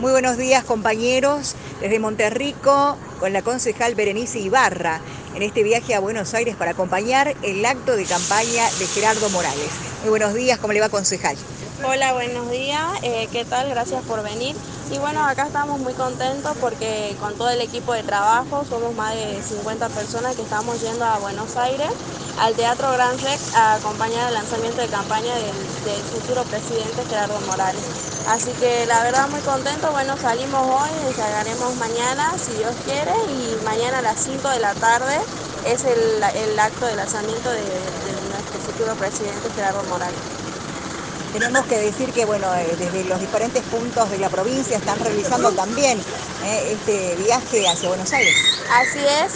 Muy buenos días, compañeros, desde Monterrico con la concejal Berenice Ibarra en este viaje a Buenos Aires para acompañar el acto de campaña de Gerardo Morales. Muy buenos días, ¿cómo le va, concejal? Hola, buenos días, ¿qué tal? Gracias por venir. Y bueno, acá estamos muy contentos porque con todo el equipo de trabajo somos más de 50 personas que estamos yendo a Buenos Aires, al Teatro Gran Rex, a acompañar el lanzamiento de campaña del futuro presidente Gerardo Morales. Así que la verdad muy contento, bueno, salimos hoy, llegaremos mañana, si Dios quiere, y mañana a las 5 de la tarde es el acto de lanzamiento de nuestro futuro presidente Gerardo Morales. Tenemos que decir que, bueno, desde los diferentes puntos de la provincia están realizando también este viaje hacia Buenos Aires. Así es,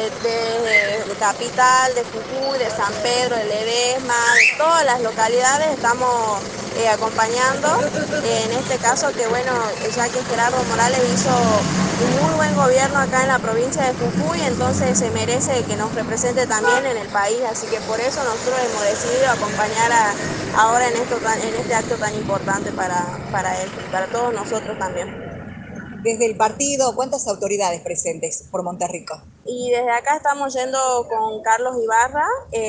desde Capital, de Jujuy, de San Pedro, de Ledesma, de todas las localidades estamos acompañando. En este caso que bueno, ya que Gerardo Morales hizo un muy buen gobierno acá en la provincia de Jujuy, entonces se merece que nos represente también en el país, así que por eso nosotros hemos decidido acompañar ahora en este acto tan importante para él y para todos nosotros también. Desde el partido, ¿cuántas autoridades presentes por Monterrico? Y desde acá estamos yendo con Carlos Ibarra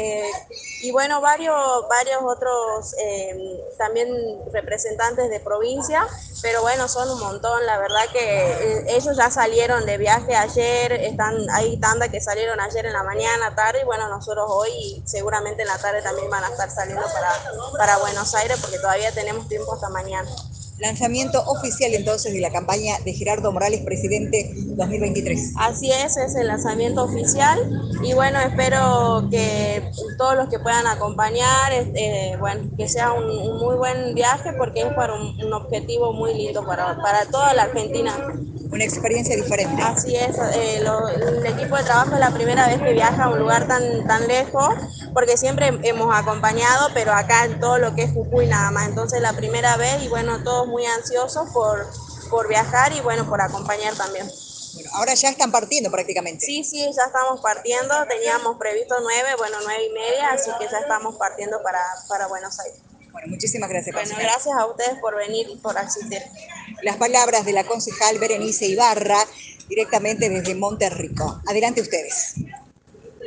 y bueno, varios otros también representantes de provincia, pero bueno, son un montón, la verdad que ellos ya salieron de viaje ayer, hay tanda que salieron ayer en la mañana, tarde, y bueno, nosotros hoy y seguramente en la tarde también van a estar saliendo para Buenos Aires porque todavía tenemos tiempo hasta mañana. Lanzamiento oficial entonces de la campaña de Gerardo Morales, presidente 2023. Así es el lanzamiento oficial y bueno, espero que todos los que puedan acompañar, bueno, que sea un muy buen viaje porque es para un objetivo muy lindo para toda la Argentina. Una experiencia diferente. Así es, el equipo de trabajo es la primera vez que viaja a un lugar tan lejos, porque siempre hemos acompañado, pero acá en todo lo que es Jujuy nada más, entonces la primera vez y bueno, todos muy ansiosos por viajar y bueno, por acompañar también. Bueno, ahora ya están partiendo prácticamente. Sí, sí, ya estamos partiendo, teníamos previsto 9, bueno, 9:30, así que ya estamos partiendo para Buenos Aires. Bueno, muchísimas gracias, Bueno, concejal. gracias a ustedes por venir y por asistir. Las palabras de la concejal Berenice Ibarra, directamente desde Monterrico. Adelante ustedes.